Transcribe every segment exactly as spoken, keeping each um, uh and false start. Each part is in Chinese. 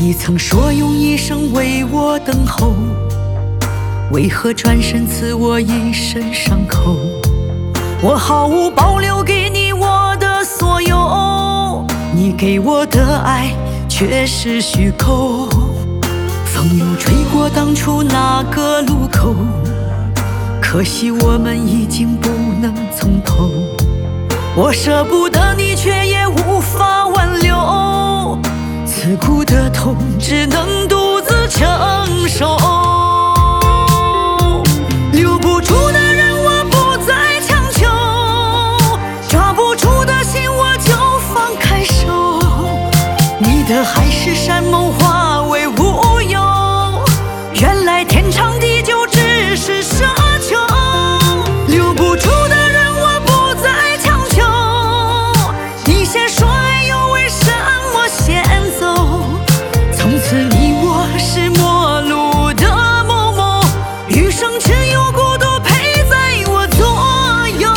你曾说用一生为我等候，为何转身赐我一身伤口？我毫无保留给你我的所有，你给我的爱却是虚构。风又吹过当初那个路口，可惜我们已经不能从头。我舍不得你，却也无法挽留，刺骨的痛只能独自承受。留不住的人我不再强求，抓不住的心我就放开手。你的海誓山盟化为乌有，原来天长地久只是奢求。留不住的人我不再强求，你先说爱又为什么先走？从此你我是陌路的某某，余生只有孤独陪在我左右。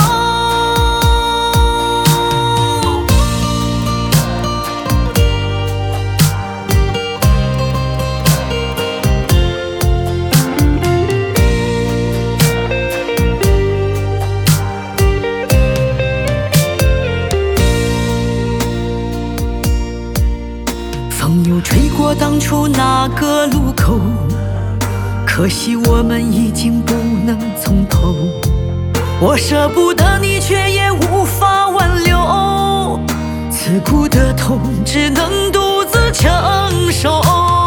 风又吹过当初那个路口，可惜我们已经不能从头。我舍不得你，却也无法挽留，刺骨的痛只能独自承受。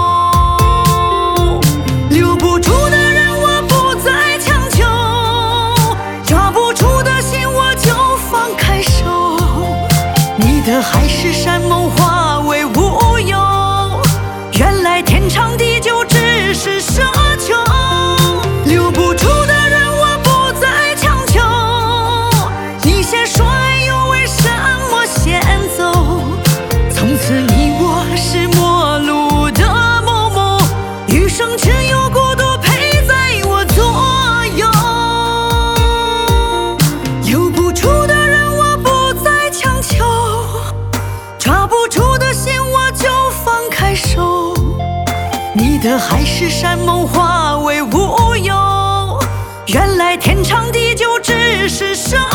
留不住的人我不再强求，抓不住的心我就放开手。你的海誓山盟化为乌有，原来天长地久只是奢求。留不住的人我不再强求，你先说爱又为什么先走？从此你我是陌路的某某，余生只有孤独陪在我左右。留不住的人我不再强求，抓不住的心我就放开手。你的海誓山盟化为乌有，原来天长地久只是奢